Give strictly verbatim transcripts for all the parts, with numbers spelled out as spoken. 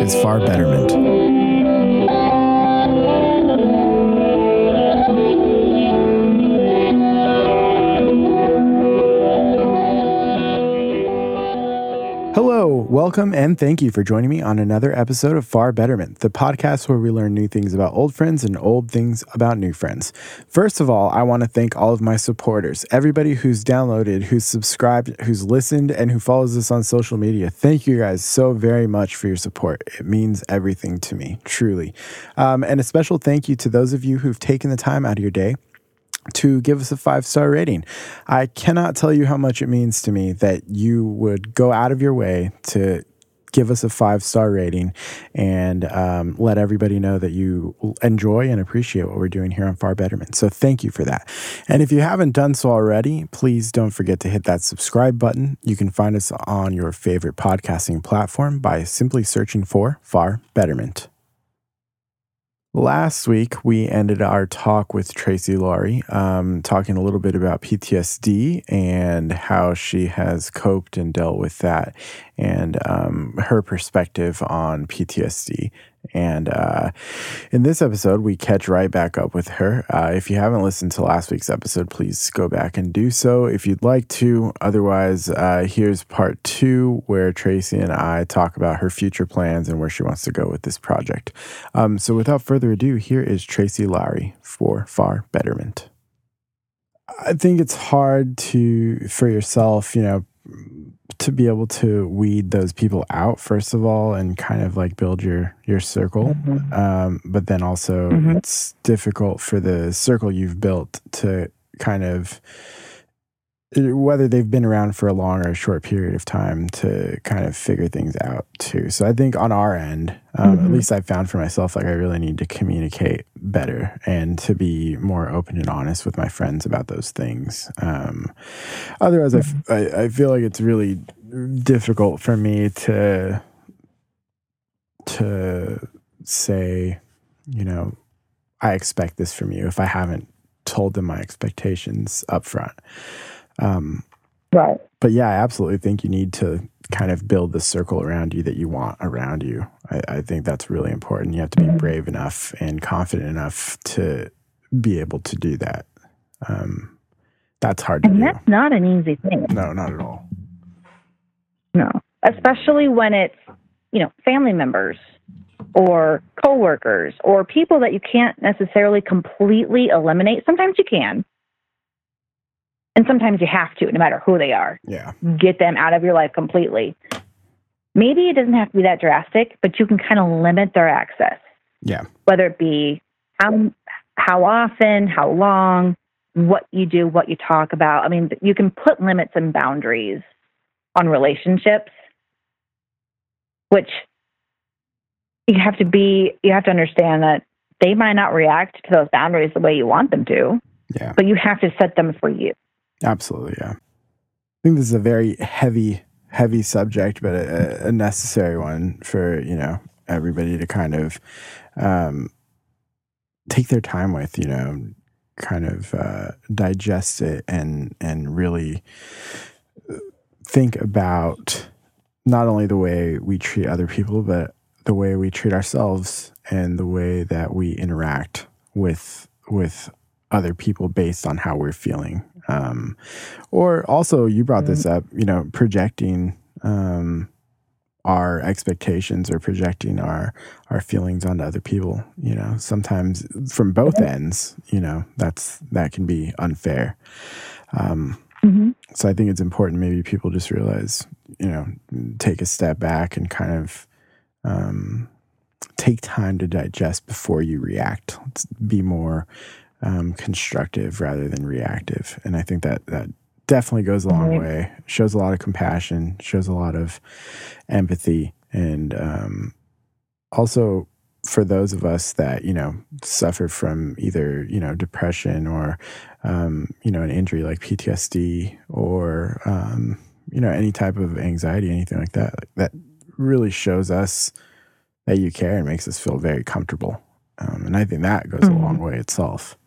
is Far Betterment. Hello, welcome, and thank you for joining me on another episode of Far Betterment, the podcast where we learn new things about old friends and old things about new friends. First of all, I want to thank all of my supporters, everybody who's downloaded, who's subscribed, who's listened, and who follows us on social media. Thank you guys so very much for your support. It means everything to me, truly. Um, and a special thank you to those of you who've taken the time out of your day to give us a five-star rating. I cannot tell you how much it means to me that you would go out of your way to give us a five-star rating and um, let everybody know that you enjoy and appreciate what we're doing here on Far Betterment. So thank you for that. And if you haven't done so already, please don't forget to hit that subscribe button. You can find us on your favorite podcasting platform by simply searching for Far Betterment. Last week, we ended our talk with Tracy Laurie, um, talking a little bit about P T S D and how she has coped and dealt with that, and um, her perspective on P T S D. And uh, in this episode, we catch right back up with her. Uh, if you haven't listened to last week's episode, please go back and do so if you'd like to. Otherwise, uh, here's part two, where Tracy and I talk about her future plans and where she wants to go with this project. Um, so without further ado, here is Tracy Laurie for Far Betterment. I think it's hard to, for yourself, you know, to be able to weed those people out, first of all, and kind of like build your, your circle. Mm-hmm. Um, but then also mm-hmm. it's difficult for the circle you've built to kind of, whether they've been around for a long or a short period of time, to kind of figure things out too. So I think on our end, um, mm-hmm. at least I found for myself, like I really need to communicate better and to be more open and honest with my friends about those things. Um, otherwise, mm-hmm. I, f- I, I feel like it's really difficult for me to to say, you know, I expect this from you if I haven't told them my expectations up front. Um, right. But yeah, I absolutely think you need to kind of build the circle around you that you want around you. I, I think that's really important. You have to be brave enough and confident enough to be able to do that. Um, that's hard to and do. And that's not an easy thing. No, not at all. No, especially when it's, you know, family members or coworkers or people that you can't necessarily completely eliminate. Sometimes you can. And sometimes you have to, no matter who they are. Yeah. Get them out of your life completely. Maybe it doesn't have to be that drastic, but you can kind of limit their access. Yeah. Whether it be how how often, how long, what you do, what you talk about. I mean, you can put limits and boundaries on relationships, which you have to be, you have to understand that they might not react to those boundaries the way you want them to. Yeah. But you have to set them for you. Absolutely, yeah. I think this is a very heavy, heavy subject, but a, a necessary one for, you know, everybody to kind of um, take their time with, you know, kind of uh, digest it and and really think about not only the way we treat other people, but the way we treat ourselves and the way that we interact with with other people based on how we're feeling. Um, or also, you brought this up, you know, projecting um, our expectations or projecting our our feelings onto other people. You know, sometimes from both ends, you know, that's that can be unfair. Um, mm-hmm. So I think it's important. Maybe people just realize, you know, take a step back and kind of um, take time to digest before you react. Let's be more Um, constructive rather than reactive. And I think that that definitely goes a long mm-hmm. way, shows a lot of compassion, shows a lot of empathy. And um, also for those of us that, you know, suffer from either, you know, depression or, um, you know, an injury like P T S D or, um, you know, any type of anxiety, anything like that, that really shows us that you care and makes us feel very comfortable. Um, and I think that goes mm-hmm. a long way itself.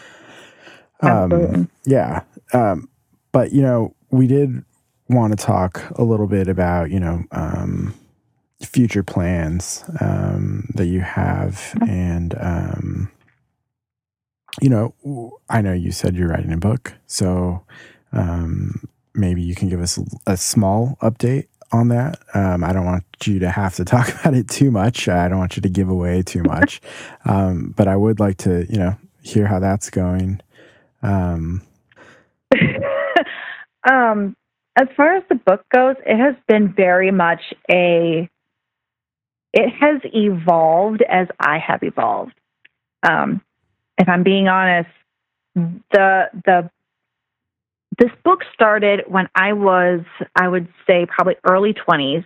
Um, yeah. Um, but, you know, we did want to talk a little bit about, you know, um, future plans um, that you have. And, um, you know, I know you said you're writing a book, so um, maybe you can give us a, a small update on that. Um, I don't want you to have to talk about it too much. I don't want you to give away too much. um, but I would like to, you know, hear how that's going. Um, um, as far as the book goes, it has been very much a, it has evolved as I have evolved. Um, if I'm being honest, the, the, this book started when I was, I would say probably early twenties.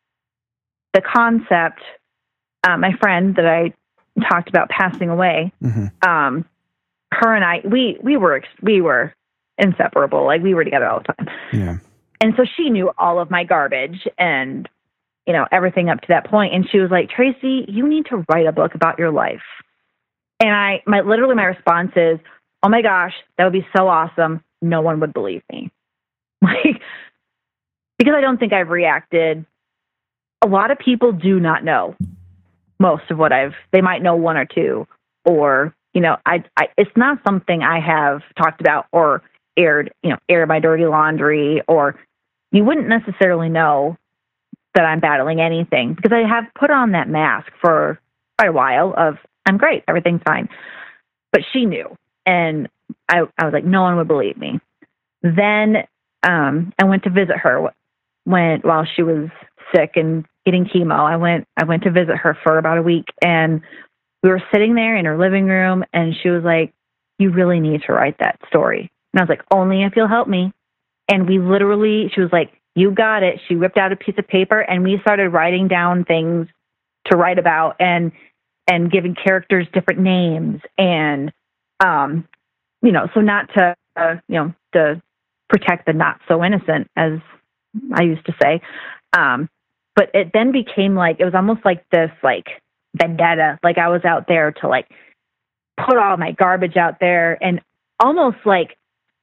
The concept, uh, my friend that I talked about passing away, mm-hmm. um, her and I, we, we were, we were inseparable. Like we were together all the time. Yeah. And so she knew all of my garbage and, you know, everything up to that point. And she was like, Tracy, you need to write a book about your life. And I, my, literally my response is, oh my gosh, that would be so awesome. No one would believe me. Like, because I don't think I've reacted. A lot of people do not know most of what I've, they might know one or two, or, you know, I, I, it's not something I have talked about or aired, you know, aired my dirty laundry, or you wouldn't necessarily know that I'm battling anything because I have put on that mask for quite a while of I'm great, everything's fine. But she knew. And I, I was like, no one would believe me. Then um, I went to visit her when while she was sick and getting chemo. I went I went to visit her for about a week, and we were sitting there in her living room, and she was like, you really need to write that story. And I was like, only if you'll help me. And we literally, she was like, you got it. She whipped out a piece of paper, and we started writing down things to write about and and giving characters different names. And, um, you know, so not to, uh, you know, to protect the not so innocent, as I used to say. Um, but it then became like, it was almost like this, like, vendetta. Like I was out there to like put all my garbage out there and almost like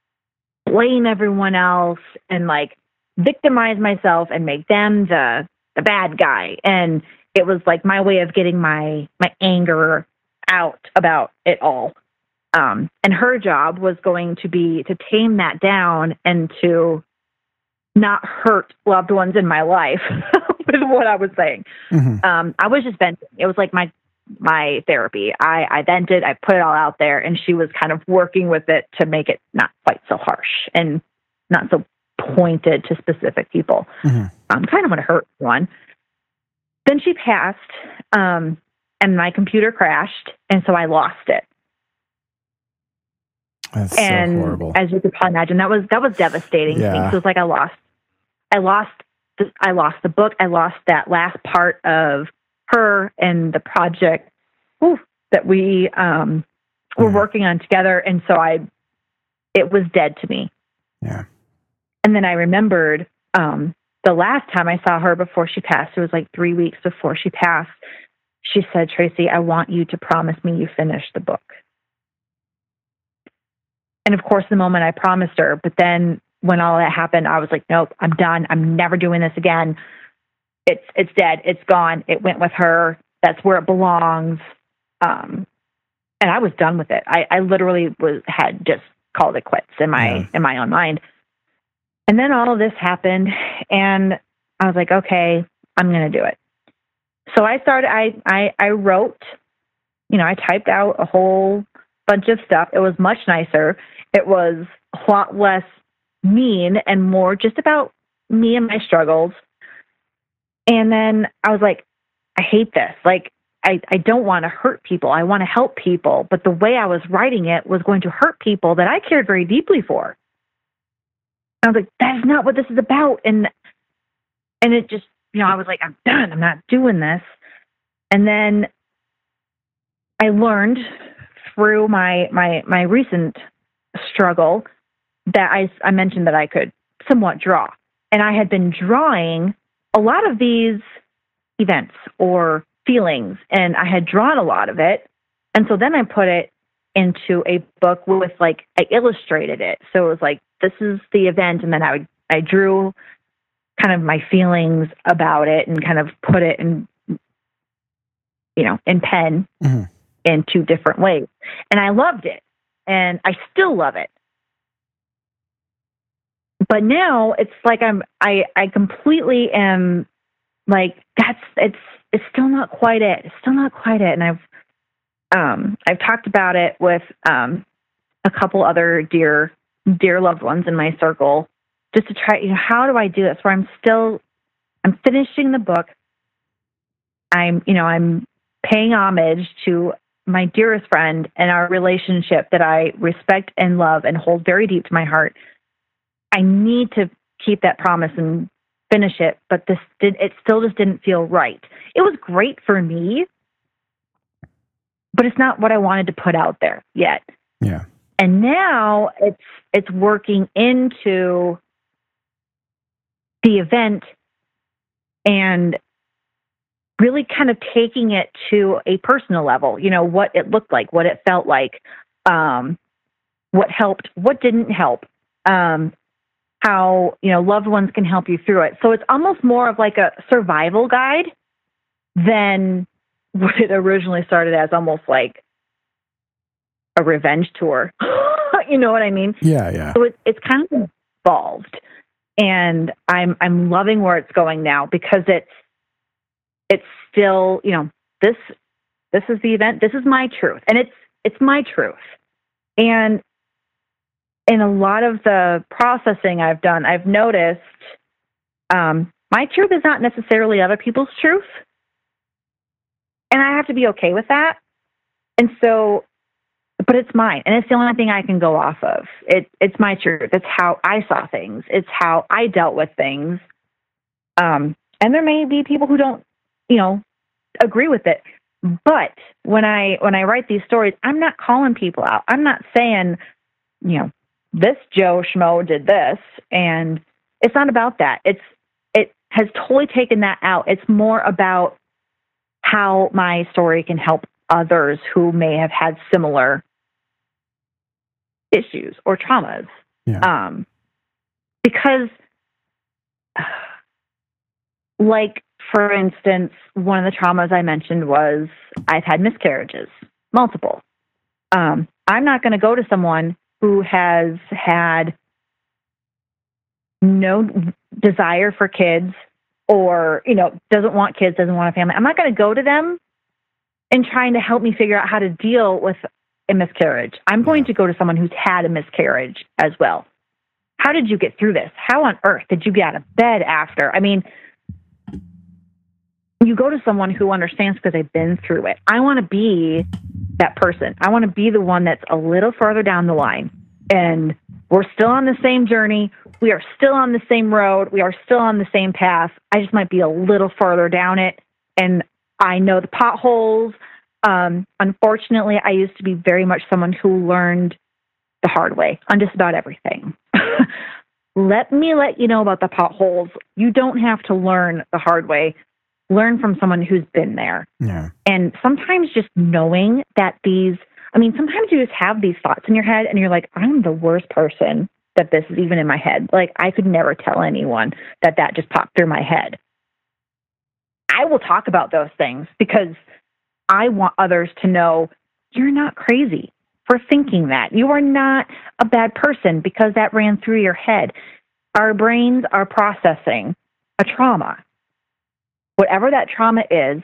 blame everyone else and like victimize myself and make them the, the bad guy. And it was like my way of getting my, my anger out about it all. Um, and her job was going to be to tame that down and to not hurt loved ones in my life with what I was saying. Mm-hmm. Um, I was just venting. It was like my, my therapy. I, I vented, I put it all out there, and she was kind of working with it to make it not quite so harsh and not so pointed to specific people. Mm-hmm. Um, kind of want to hurt one. Then she passed, um, and my computer crashed, and so I lost it. That's and so horrible. As you could probably imagine, that was that was devastating. Yeah. So it was like I lost, I lost, the, I lost the book. I lost that last part of her and the project whew, that we um, were yeah. working on together. And so I, it was dead to me. Yeah. And then I remembered um, the last time I saw her before she passed. It was like three weeks before she passed. She said, Tracy, I want you to promise me you finished the book. And of course, the moment I promised her, but then when all that happened, I was like, nope, I'm done. I'm never doing this again. It's, it's dead. It's gone. It went with her. That's where it belongs. Um, and I was done with it. I, I literally was, had just called it quits in my, yeah. in my own mind. And then all of this happened, and I was like, okay, I'm going to do it. So I started, I, I, I wrote, you know, I typed out a whole bunch of stuff. It was much nicer. It was a lot less mean and more just about me and my struggles. And then I was like, I hate this. Like, I, I don't want to hurt people. I want to help people. But the way I was writing it was going to hurt people that I cared very deeply for. I was like, that's not what this is about. And, and it just, you know, I was like, I'm done. I'm not doing this. And then I learned through my, my, my recent struggle that I, I mentioned that I could somewhat draw. And I had been drawing a lot of these events or feelings, and I had drawn a lot of it. And so then I put it into a book with, like, I illustrated it. So it was like, this is the event. And then I would, I drew kind of my feelings about it and kind of put it in, you know, in pen mm-hmm. in two different ways. And I loved it. And I still love it. But now it's like I'm, I, I completely am like, that's, it's, it's still not quite it. It's still not quite it. And I've, um, I've talked about it with, um, a couple other dear, dear loved ones in my circle, just to try, you know, how do I do this where I'm still, I'm finishing the book. I'm, you know, I'm paying homage to my dearest friend and our relationship that I respect and love and hold very deep to my heart. I need to keep that promise and finish it, but this did, it still just didn't feel right. It was great for me, but it's not what I wanted to put out there yet. Yeah. And now it's, it's working into the event and really kind of taking it to a personal level, you know, what it looked like, what it felt like, um, what helped, what didn't help, um, how, you know, loved ones can help you through it. So it's almost more of like a survival guide than what it originally started as, almost like a revenge tour. You know what I mean? Yeah, yeah. So it, it's kind of evolved, and I'm I'm loving where it's going now, because it's it's still, you know, this this is the event, this is my truth, and it's it's my truth. And in a lot of the processing I've done, I've noticed um, my truth is not necessarily other people's truth, and I have to be okay with that. And so, but it's mine, and it's the only thing I can go off of. It, it's my truth. It's how I saw things. It's how I dealt with things. Um, and there may be people who don't, you know, agree with it. But when I when I write these stories, I'm not calling people out. I'm not saying, you know, this Joe Schmo did this, and it's not about that. It's it has totally taken that out. It's more about how my story can help others who may have had similar issues or traumas. Yeah. Um, because, like, for instance, one of the traumas I mentioned was I've had miscarriages, multiple. Um, I'm not going to go to someone who has had no desire for kids, or, you know, doesn't want kids, doesn't want a family. I'm not going to go to them and trying to help me figure out how to deal with a miscarriage. I'm going to go to someone who's had a miscarriage as well. How did you get through this? How on earth did you get out of bed after? I mean, you go to someone who understands because they've been through it. I want to be that person. I want to be the one that's a little further down the line, and we're still on the same journey. We are still on the same road. We are still on the same path. I just might be a little further down it, and I know the potholes. Um, unfortunately, I used to be very much someone who learned the hard way on just about everything. Let me let you know about the potholes. You don't have to learn the hard way. Learn from someone who's been there. Yeah. And sometimes just knowing that these, I mean, sometimes you just have these thoughts in your head and you're like, I'm the worst person that this is even in my head. Like, I could never tell anyone that that just popped through my head. I will talk about those things because I want others to know you're not crazy for thinking that. You are not a bad person because that ran through your head. Our brains are processing a trauma. Whatever that trauma is.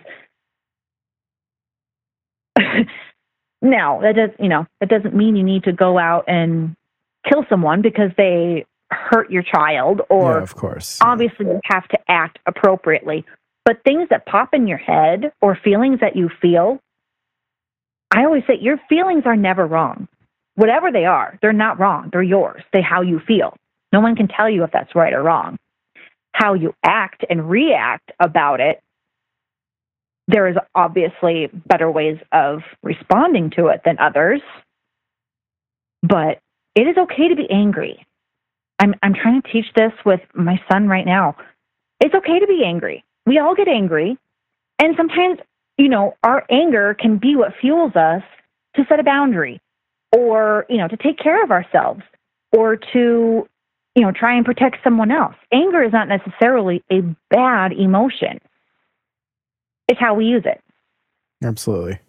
Now, that does, you know, that doesn't mean you need to go out and kill someone because they hurt your child, or yeah, of course. Obviously you have to act appropriately. But things that pop in your head or feelings that you feel, I always say your feelings are never wrong. Whatever they are, they're not wrong. They're yours. They're how you feel. No one can tell you if that's right or wrong. How you act and react about it, there is obviously better ways of responding to it than others. But it is okay to be angry. I'm I'm trying to teach this with my son right now. It's okay to be angry. We all get angry. And sometimes, you know, our anger can be what fuels us to set a boundary, or, you know, to take care of ourselves, or to you know, try and protect someone else. Anger is not necessarily a bad emotion. It's how we use it. Absolutely.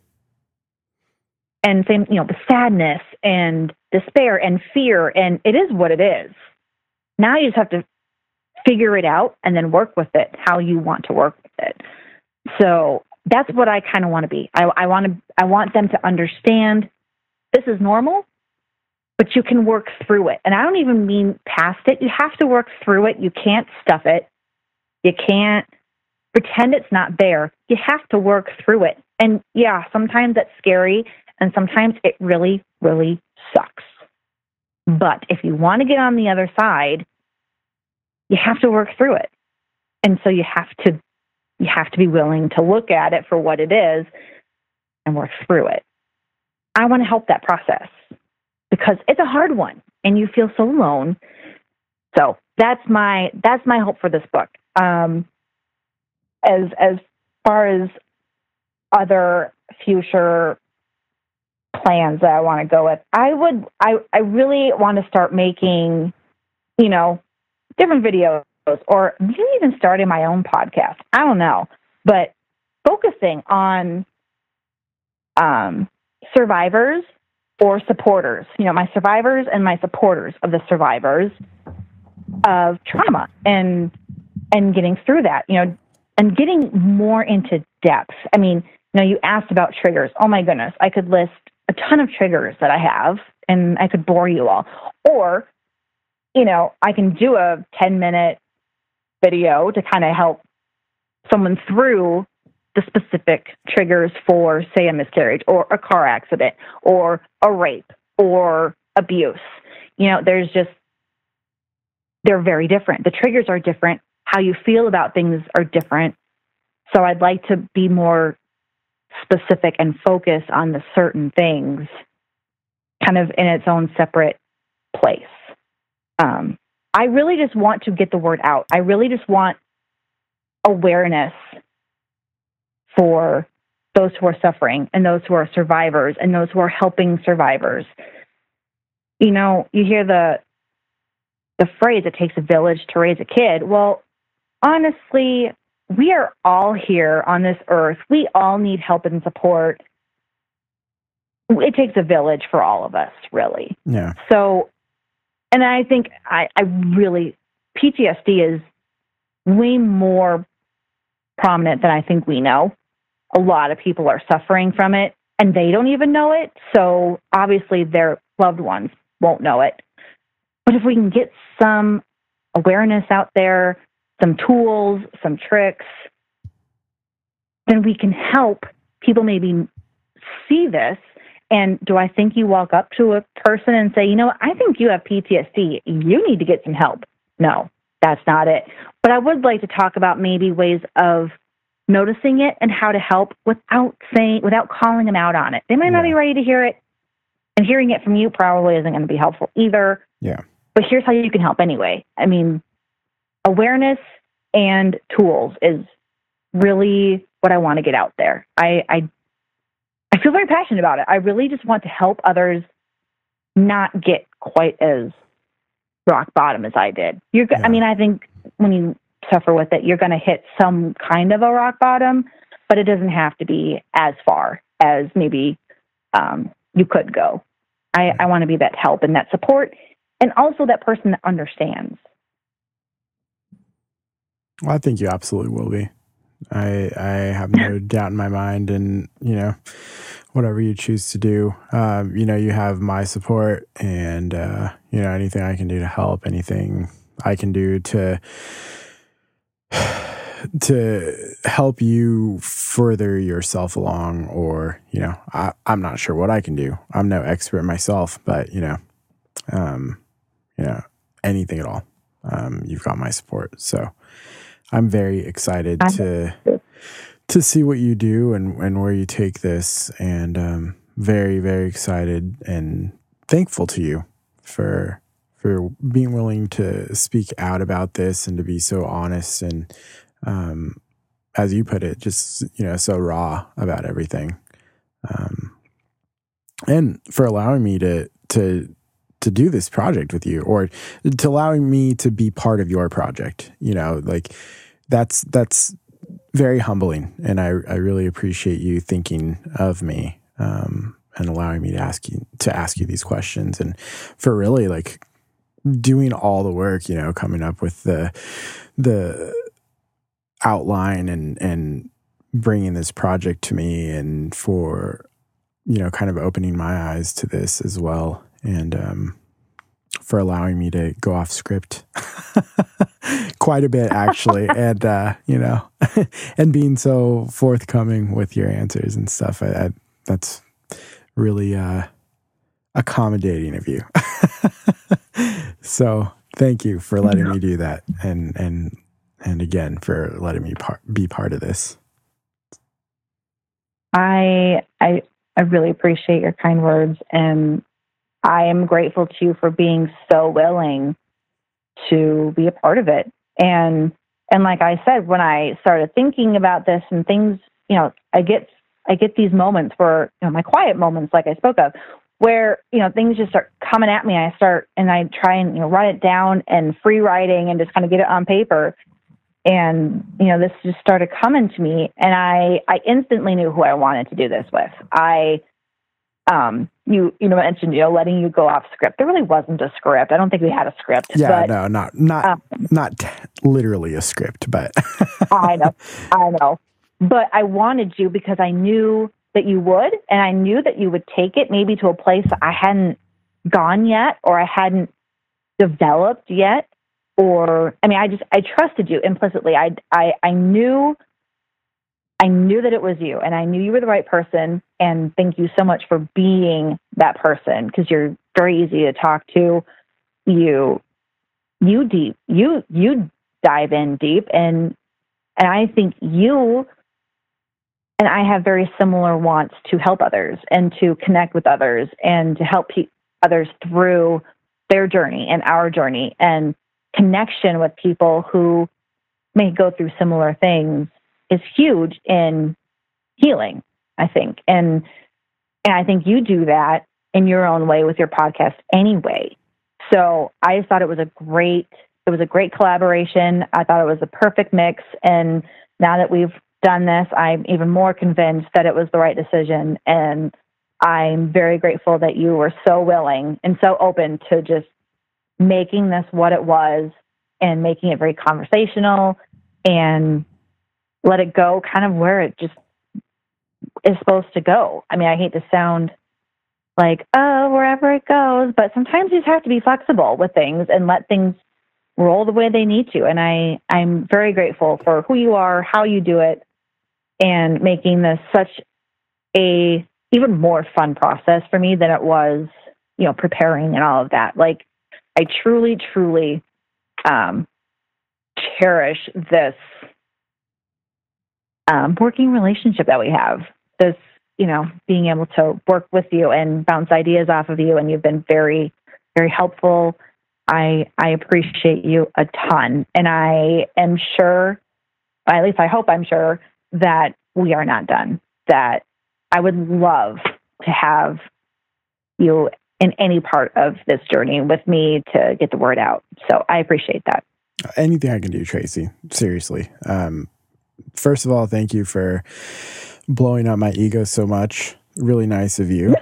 And same, you know, the sadness and despair and fear, and it is what it is. Now you just have to figure it out and then work with it how you want to work with it. So that's what I kind of want to be. I, I want to. I want them to understand this is normal, but you can work through it. And I don't even mean past it. You have to work through it. You can't stuff it. You can't pretend it's not there. You have to work through it. And yeah, sometimes that's scary, and sometimes it really, really sucks. But if you want to get on the other side, you have to work through it. And so you have to you have to be willing to look at it for what it is and work through it. I want to help that process because it's a hard one and you feel so alone. So that's my that's my hope for this book. Um, as as far as other future plans that I want to go with, I would I, I really want to start making, you know, different videos, or maybe even starting my own podcast. I don't know, but focusing on um, survivors or supporters. You know, my survivors and my supporters of the survivors of trauma, and and getting through that. You know, and getting more into depth. I mean, you know, you asked about triggers. Oh my goodness, I could list a ton of triggers that I have, and I could bore you all. Or, you know, I can do a ten minute video to kind of help someone through the specific triggers for, say, a miscarriage or a car accident or a rape or abuse. You know, there's just, they're very different. The triggers are different. How you feel about things are different. So I'd like to be more specific and focus on the certain things kind of in its own separate place. Um, I really just want to get the word out. I really just want awareness for those who are suffering and those who are survivors and those who are helping survivors. You know, you hear the the phrase, it takes a village to raise a kid. Well, honestly, we are all here on this earth. We all need help and support. It takes a village for all of us, really. Yeah. So, and I think I, I really, P T S D is way more prominent than I think we know. A lot of people are suffering from it, and they don't even know it. So obviously their loved ones won't know it. But if we can get some awareness out there, some tools, some tricks, then we can help people maybe see this. And do I think you walk up to a person and say, you know, I think you have P T S D. You need to get some help? No, that's not it. But I would like to talk about maybe ways of noticing it and how to help without saying, without calling them out on it. They might Yeah. not be ready to hear it, and hearing it from you probably isn't going to be helpful either. Yeah. But here's how you can help anyway. I mean, awareness and tools is really what I want to get out there. I, I I feel very passionate about it. I really just want to help others not get quite as rock bottom as I did. You're, Yeah. I mean, I think when you suffer with it, you're going to hit some kind of a rock bottom, but it doesn't have to be as far as maybe um, you could go. I, I want to be that help and that support, and also that person that understands. Well, I think you absolutely will be. I I have no doubt in my mind, and you know, whatever you choose to do, um, you know, you have my support, and uh, you know, anything I can do to help, anything I can do to to help you further yourself along, or you know, I, I'm not sure what I can do. I'm no expert myself, but you know, um, you know, anything at all, um, you've got my support. So I'm very excited to to see what you do and, and where you take this, and um, very, very excited and thankful to you for for being willing to speak out about this and to be so honest and, um, as you put it, just, you know, so raw about everything, um, and for allowing me to to to do this project with you, or to allowing me to be part of your project. You know, like that's that's very humbling, and I I really appreciate you thinking of me um, and allowing me to ask you to ask you these questions, and for really like doing all the work. You know, coming up with the the outline and and bringing this project to me, and for you know kind of opening my eyes to this as well, and um, for allowing me to go off script quite a bit actually, and uh, you know, and being so forthcoming with your answers and stuff. I, I, that's really uh, accommodating of you. So thank you for letting me do that, and and and again for letting me par- be part of this. I I I really appreciate your kind words, and I am grateful to you for being so willing to be a part of it. And and like I said, when I started thinking about this and things, you know, I get I get these moments where, you know, my quiet moments, like I spoke of, where, you know, things just start coming at me. I start and I try and, you know, write it down and free writing and just kind of get it on paper. And, you know, this just started coming to me, and I, I instantly knew who I wanted to do this with. I, um, you, you know, mentioned, you know, letting you go off script. There really wasn't a script. I don't think we had a script. Yeah, but, no, not, not, um, not t- literally a script, but. I know, I know. But I wanted you because I knew that you would, and I knew that you would take it maybe to a place that I hadn't gone yet, or I hadn't developed yet. Or, I mean, I just, I trusted you implicitly. I, I, I knew, I knew that it was you, and I knew you were the right person. And thank you so much for being that person, because you're very easy to talk to. You, you deep, you, you dive in deep. And, and I think you and I have very similar wants to help others and to connect with others and to help pe- others through their journey and our journey, and connection with people who may go through similar things is huge in healing, I think. And, and I think you do that in your own way with your podcast anyway. So I just thought it was a great, it was a great collaboration. I thought it was a perfect mix. And now that we've done this, I'm even more convinced that it was the right decision. And I'm very grateful that you were so willing and so open to just making this what it was, and making it very conversational, and let it go kind of where it just is supposed to go. I mean, I hate to sound like, oh, wherever it goes, but sometimes you just have to be flexible with things and let things roll the way they need to. And I, I'm very grateful for who you are, how you do it, and making this such a even more fun process for me than it was, you know, preparing and all of that. Like, I truly, truly um, cherish this um, working relationship that we have. This, you know, being able to work with you and bounce ideas off of you, and you've been very, very helpful. I I appreciate you a ton, and I am sure, at least I hope I'm sure, that we are not done. That I would love to have you in any part of this journey with me to get the word out. So I appreciate that. Anything I can do, Tracy. Seriously. Um, first of all, thank you for blowing up my ego so much. Really nice of you.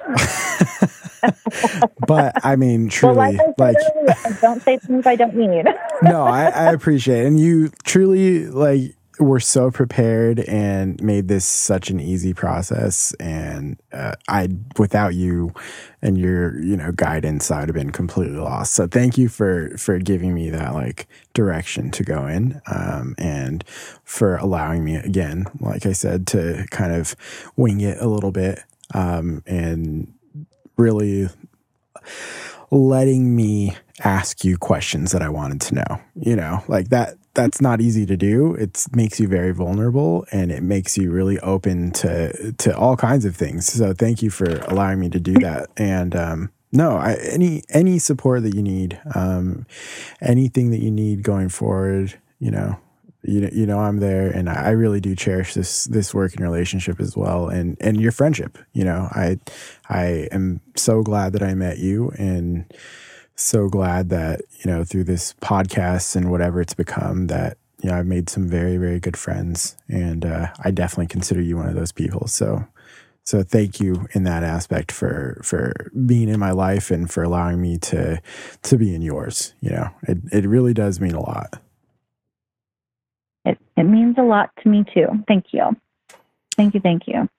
But I mean, truly, well, like, I like earlier, don't say things I don't mean. No, I, I appreciate it. And you truly, like, were so prepared and made this such an easy process. And uh, I, without you and your, you know, guidance, I would have been completely lost. So thank you for, for giving me that like direction to go in, um, and for allowing me again, like I said, to kind of wing it a little bit, um, and really letting me ask you questions that I wanted to know, you know, like that. That's not easy to do. It makes you very vulnerable, and it makes you really open to to all kinds of things. So thank you for allowing me to do that. And um, no, I, any any support that you need, um, anything that you need going forward, you know, you know, you know, I'm there, and I really do cherish this this working relationship as well, and and your friendship. You know, I I am so glad that I met you, and so glad that, you know, through this podcast and whatever it's become, that, you know, I've made some very, very good friends, and uh, I definitely consider you one of those people. So, so thank you in that aspect for, for being in my life and for allowing me to, to be in yours. You know, it, it really does mean a lot. It, it means a lot to me too. Thank you. Thank you. Thank you.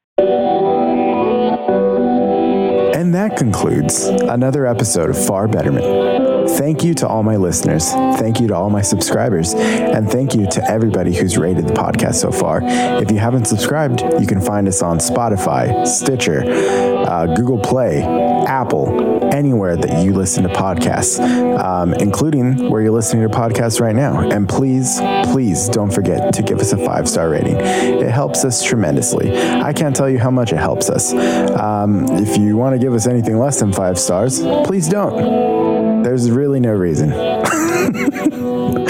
And that concludes another episode of Far Betterment. Thank you to all my listeners. Thank you to all my subscribers. And thank you to everybody who's rated the podcast so far. If you haven't subscribed, you can find us on Spotify, Stitcher, uh, Google Play, Apple, anywhere that you listen to podcasts, um, including where you're listening to podcasts right now. And please, please don't forget to give us a five-star rating. It helps us tremendously. I can't tell you how much it helps us. Um, if you want to give us anything less than five stars, please don't. There's really no reason.